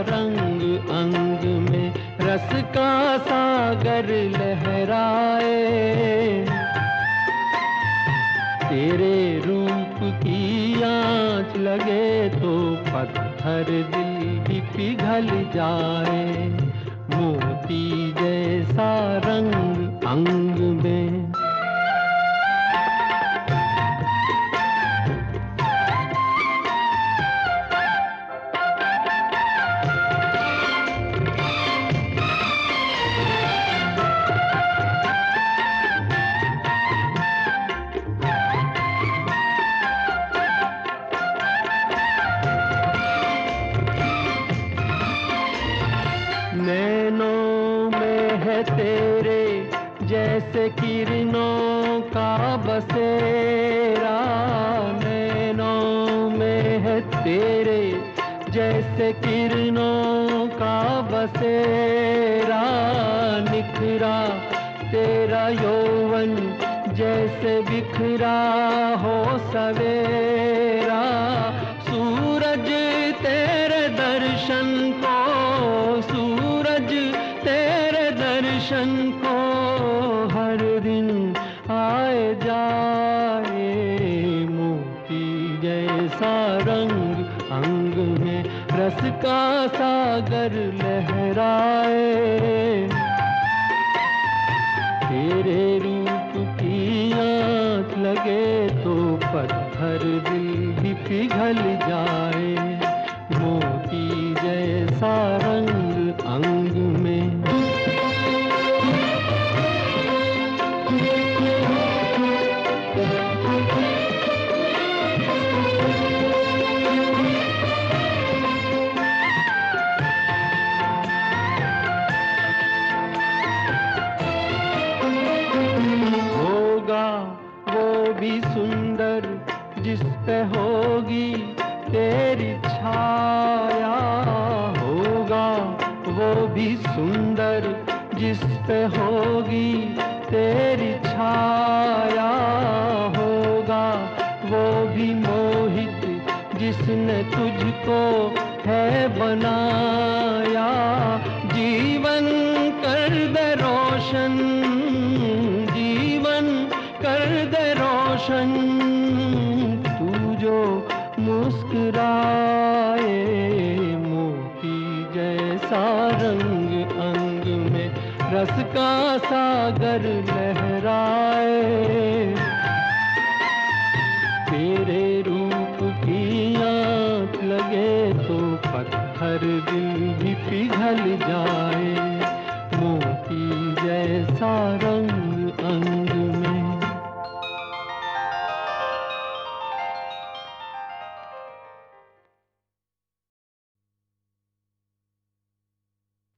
रंग अंग में रस का सागर लहराए। तेरे रूप की आँच लगे तो पत्थर दिल भी पिघल जाए। मोती जैसा रंग अंग में। नैनों में है तेरे जैसे किरणों का बसेरा। नैनों में है तेरे जैसे किरणों का बसेरा। निखरा तेरा यौवन जैसे बिखरा हो सवेरा। सूरज तेरे दर्शन को, सूरज तेरे दर्शन को हर दिन आए जाए। मोती जैसा रंग अंग में रस का सागर लहराए। तेरे रूप की आँच लगे तो पत्थर दिल भी पिघल जाए। मोती जैसा रंग अंग में। होगा वो भी सुंदर जिस पे होगी तेरी छाया। होगा वो भी सुंदर जिस पे होगी तेरी छाया। होगा वो भी मोहित जिसने तुझको है बनाया। जीवन कर दे रोशन, जीवन कर दे रोशन तू जो मुस्कुराए। मोती जैसा रंग अंग में रस का सागर लहराए। तेरे रूप की आँच लगे तो पत्थर दिल भी पिघल जाए।